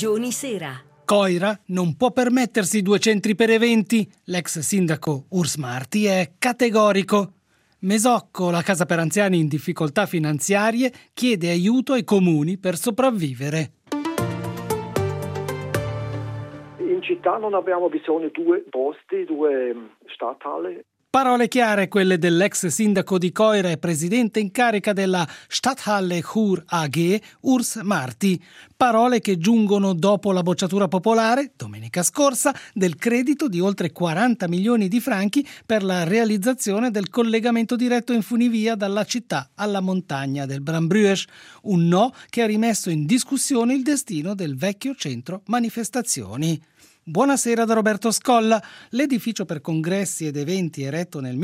Grigioni Sera. Coira non può permettersi 2 centri per eventi. L'ex sindaco Urs Marti è categorico. Mesocco, la casa per anziani in difficoltà finanziarie, chiede aiuto ai comuni per sopravvivere. In città non abbiamo bisogno di 2 posti, 2 Stadthalle. Parole chiare quelle dell'ex sindaco di Coira e presidente in carica della Stadthalle Chur AG, Urs Marti. Parole che giungono dopo la bocciatura popolare, domenica scorsa, del credito di oltre 40 milioni di franchi per la realizzazione del collegamento diretto in funivia dalla città alla montagna del Brambrüsch. Un no che ha rimesso in discussione il destino del vecchio centro manifestazioni. Buonasera da Roberto Scolla. L'edificio per congressi ed eventi eretto nel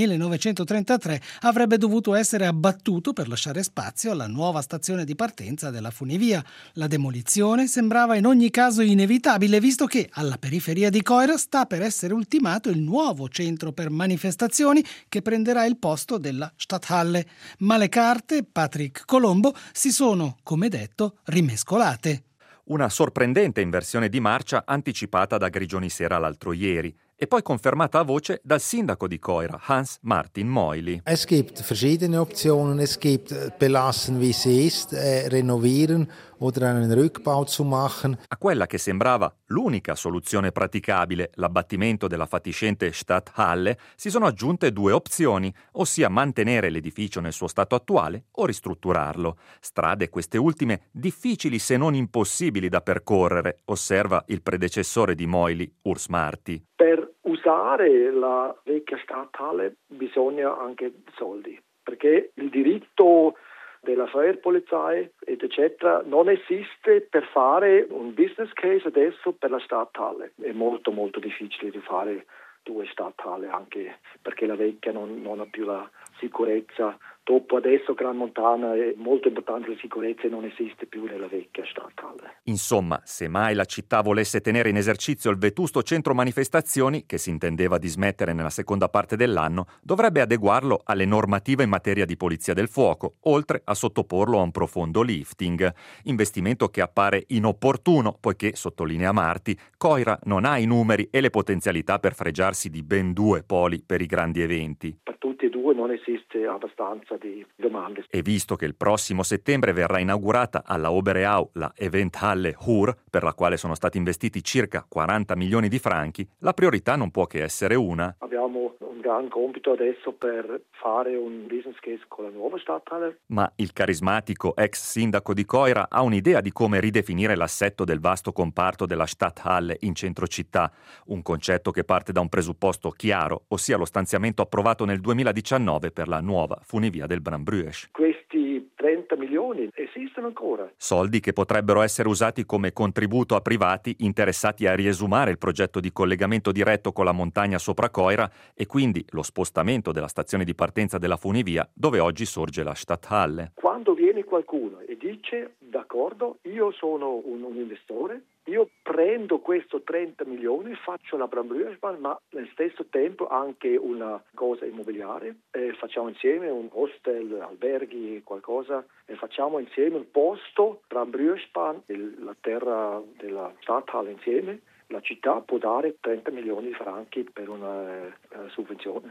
1933 avrebbe dovuto essere abbattuto per lasciare spazio alla nuova stazione di partenza della funivia. La demolizione sembrava in ogni caso inevitabile, visto che alla periferia di Coira sta per essere ultimato il nuovo centro per manifestazioni che prenderà il posto della Stadthalle. Ma le carte, Patrick Colombo, si sono, come detto, rimescolate. Una sorprendente inversione di marcia anticipata da Grigioni Sera l'altro ieri e poi confermata a voce dal sindaco di Coira, Hans-Martin Meuli. Es gibt verschiedene Optionen. Es gibt belassen wie sie ist, renovieren oder einen Rückbau zu machen. A quella che sembrava l'unica soluzione praticabile, l'abbattimento della fatiscente Stadthalle, si sono aggiunte 2 opzioni, ossia mantenere l'edificio nel suo stato attuale o ristrutturarlo. Strade queste ultime difficili se non impossibili da percorrere, osserva il predecessore di Meuli, Urs Marti. Per usare la vecchia Stadthalle bisogna anche soldi, perché il diritto della Feuerpolizei eccetera non esiste per fare un business case adesso per la Stadthalle. È molto molto difficile di fare 2 Stadthalle, anche perché la vecchia non ha più la sicurezza. Dopo adesso Gran Montana è molto importante la sicurezza e non esiste più nella vecchia Stadthalle. Insomma, se mai la città volesse tenere in esercizio il vetusto centro manifestazioni, che si intendeva dismettere nella seconda parte dell'anno, dovrebbe adeguarlo alle normative in materia di polizia del fuoco, oltre a sottoporlo a un profondo lifting. Investimento che appare inopportuno, poiché, sottolinea Marti, Coira non ha i numeri e le potenzialità per fregiarsi di ben 2 poli per i grandi eventi. Per tutti e 2 non esiste abbastanza di domande. E visto che il prossimo settembre verrà inaugurata alla Obereau la Eventhalle Chur, per la quale sono stati investiti circa 40 milioni di franchi, la priorità non può che essere una. Abbiamo un gran compito adesso per fare un business case con la nuova Stadthalle. Ma il carismatico ex sindaco di Coira ha un'idea di come ridefinire l'assetto del vasto comparto della Stadthalle in centro città, un concetto che parte da un presupposto chiaro, ossia lo stanziamento approvato nel 2019 per la nuova funivia del Brambrüsch. Questi 30 milioni esistono ancora. Soldi che potrebbero essere usati come contributo a privati interessati a riesumare il progetto di collegamento diretto con la montagna sopra Coira e quindi lo spostamento della stazione di partenza della funivia dove oggi sorge la Stadthalle. Quando viene qualcuno e dice d'accordo, io sono un investitore, io prendo questo 30 milioni, faccio la Brambrüschbahn, ma nel stesso tempo anche una cosa immobiliare, facciamo insieme un hostel, alberghi, qualcosa, e facciamo insieme un posto, Brambrüschbahn, la terra della Stadthalle insieme. La città può dare 30 milioni di franchi per una sovvenzione.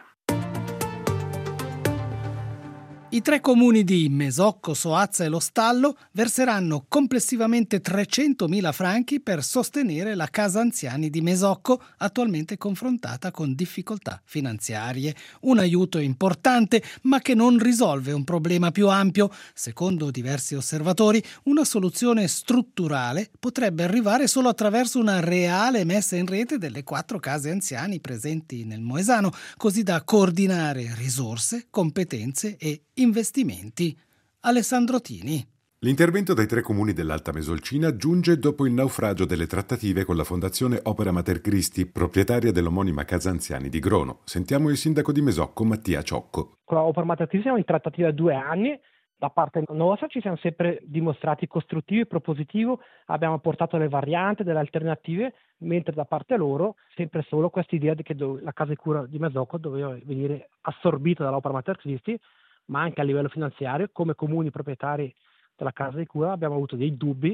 I 3 comuni di Mesocco, Soazza e Lo Stallo verseranno complessivamente 300.000 franchi per sostenere la casa anziani di Mesocco, attualmente confrontata con difficoltà finanziarie. Un aiuto importante, ma che non risolve un problema più ampio. Secondo diversi osservatori, una soluzione strutturale potrebbe arrivare solo attraverso una reale messa in rete delle 4 case anziani presenti nel Moesano, così da coordinare risorse, competenze e investimenti. Alessandro Tini. L'intervento dai 3 comuni dell'Alta Mesolcina giunge dopo il naufragio delle trattative con la Fondazione Opera Mater Christi, proprietaria dell'omonima Casa Anziani di Grono. Sentiamo il sindaco di Mesocco, Mattia Ciocco. Con la Opera Mater Christi siamo in trattativa 2 anni. Da parte nostra ci siamo sempre dimostrati costruttivi e propositivi, abbiamo portato le varianti, delle alternative, mentre da parte loro sempre solo questa idea che la casa di cura di Mesocco doveva venire assorbita dall'Opera Mater Christi, ma anche a livello finanziario, come comuni proprietari della casa di cura abbiamo avuto dei dubbi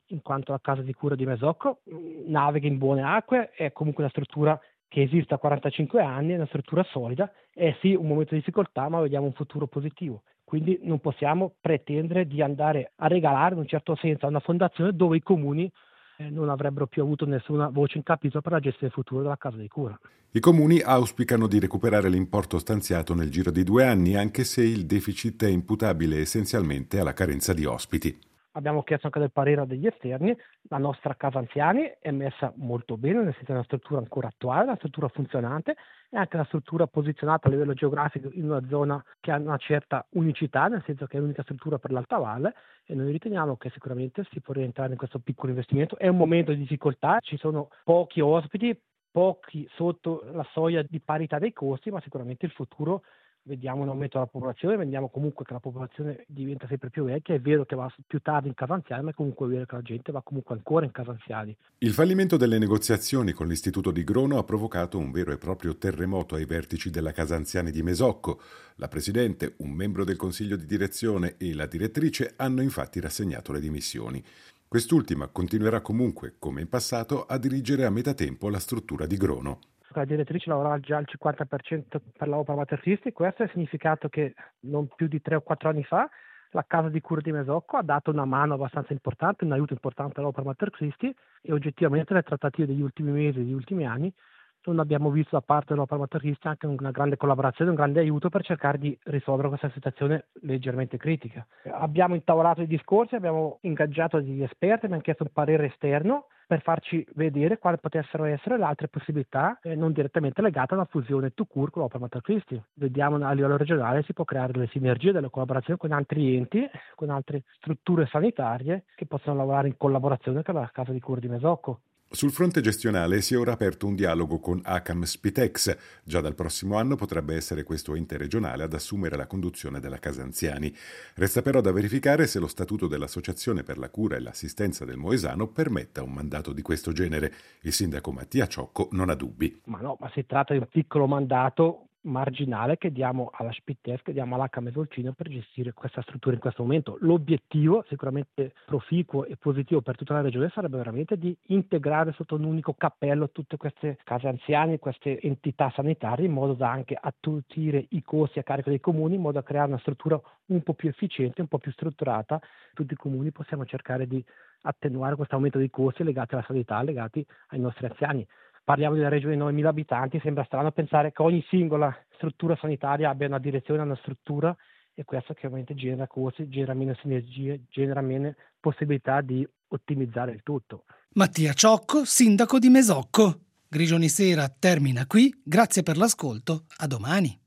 in quanto la casa di cura di Mesocco naviga in buone acque, è comunque una struttura che esiste da 45 anni, è una struttura solida, è sì un momento di difficoltà, ma vediamo un futuro positivo. Quindi non possiamo pretendere di andare a regalare in un certo senso a una fondazione dove i comuni non avrebbero più avuto nessuna voce in capitolo per la gestione futura della casa di cura. I comuni auspicano di recuperare l'importo stanziato nel giro di 2 anni, anche se il deficit è imputabile essenzialmente alla carenza di ospiti. Abbiamo chiesto anche del parere degli esterni, la nostra casa anziani è messa molto bene, nel senso è una struttura ancora attuale, una struttura funzionante e anche una struttura posizionata a livello geografico in una zona che ha una certa unicità, nel senso che è l'unica struttura per l'Alta Valle e noi riteniamo che sicuramente si può rientrare in questo piccolo investimento. È un momento di difficoltà, ci sono pochi ospiti, pochi sotto la soglia di parità dei costi, ma sicuramente il futuro vediamo un aumento della popolazione, vediamo comunque che la popolazione diventa sempre più vecchia, è vero che va più tardi in casa anziani, ma è comunque vero che la gente va comunque ancora in casa anziani. Il fallimento delle negoziazioni con l'Istituto di Grono ha provocato un vero e proprio terremoto ai vertici della casa anziani di Mesocco. La presidente, un membro del consiglio di direzione e la direttrice hanno infatti rassegnato le dimissioni. Quest'ultima continuerà comunque, come in passato, a dirigere a metà tempo la struttura di Grono. La direttrice lavorava già al 50% per l'Opera Mater Christi, questo ha significato che non più di 3 o 4 anni fa la casa di cura di Mesocco ha dato una mano abbastanza importante, un aiuto importante all'Opera Mater Christi e oggettivamente le trattative degli ultimi mesi, degli ultimi anni, non abbiamo visto da parte dell'Opera Mater Christi anche una grande collaborazione, un grande aiuto per cercare di risolvere questa situazione leggermente critica. Abbiamo intavolato i discorsi, abbiamo ingaggiato degli esperti, abbiamo chiesto un parere esterno per farci vedere quali potessero essere le altre possibilità non direttamente legate alla fusione tout-court con l'Opera Mater Christi. Vediamo a livello regionale si può creare delle sinergie, delle collaborazioni con altri enti, con altre strutture sanitarie che possono lavorare in collaborazione con la casa di cura di Mesocco. Sul fronte gestionale si è ora aperto un dialogo con ACAM Spitex. Già dal prossimo anno potrebbe essere questo ente regionale ad assumere la conduzione della casa anziani. Resta però da verificare se lo statuto dell'Associazione per la cura e l'assistenza del Moesano permetta un mandato di questo genere. Il sindaco Mattia Ciocco non ha dubbi. Ma si tratta di un piccolo mandato marginale che diamo alla Spitex, che diamo all'ACAM Mesolcino per gestire questa struttura in questo momento. L'obiettivo sicuramente proficuo e positivo per tutta la regione sarebbe veramente di integrare sotto un unico cappello tutte queste case anziane, queste entità sanitarie, in modo da anche attutire i costi a carico dei comuni, in modo da creare una struttura un po' più efficiente, un po' più strutturata. Tutti i comuni possiamo cercare di attenuare questo aumento dei costi legati alla sanità, legati ai nostri anziani. Parliamo di una regione di 9.000 abitanti, sembra strano pensare che ogni singola struttura sanitaria abbia una direzione, una struttura e questo chiaramente genera costi, genera meno sinergie, genera meno possibilità di ottimizzare il tutto. Mattia Ciocco, sindaco di Mesocco. Grigioni Sera termina qui, grazie per l'ascolto, a domani.